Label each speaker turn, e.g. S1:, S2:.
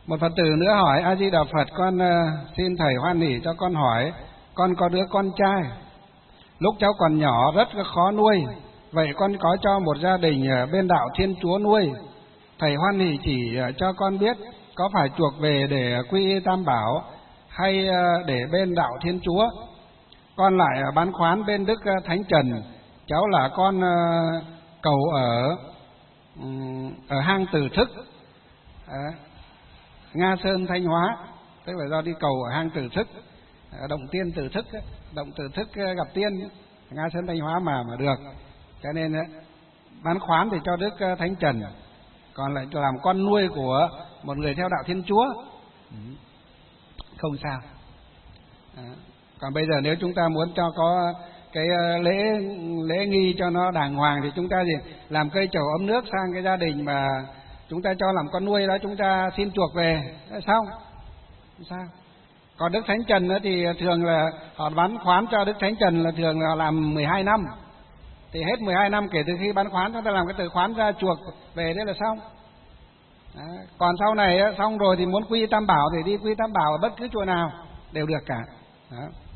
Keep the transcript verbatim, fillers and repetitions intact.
S1: Một Phật tử nữa hỏi: A Di Đà Phật, con uh, xin thầy hoan hỉ cho con hỏi, con có đứa con trai, lúc cháu còn nhỏ rất khó nuôi, vậy con có cho một gia đình bên đạo Thiên Chúa nuôi, thầy hoan hỉ chỉ cho con biết có phải chuộc về để quy y Tam Bảo hay để bên đạo Thiên Chúa. Con lại bán khoán bên Đức Thánh Trần, cháu là con cầu ở ở hang Từ Thức, Nga Sơn, Thanh Hóa, tức là do đi cầu ở hang Từ Thức, động tiên Từ Thức, động Từ Thức gặp tiên, Nga Sơn, Thanh Hóa mà mà được, cho nên bán khoán thì cho Đức Thánh Trần, còn lại làm con nuôi của một người theo đạo Thiên Chúa, không sao. À, còn bây giờ nếu chúng ta muốn cho có cái lễ lễ nghi cho nó đàng hoàng thì chúng ta gì làm cây chầu ấm nước sang cái gia đình mà chúng ta cho làm con nuôi đó, chúng ta xin chuộc về xong, sao? Còn Đức Thánh Trần thì thường là họ bán khoán cho Đức Thánh Trần là thường là làm mười hai năm, thì hết mười hai năm kể từ khi bán khoán chúng ta làm cái từ khoán ra chuộc về, thế là xong. Đó. Còn sau này xong rồi thì muốn quy Tam Bảo thì đi quy Tam Bảo ở bất cứ chùa nào đều được cả. Đó.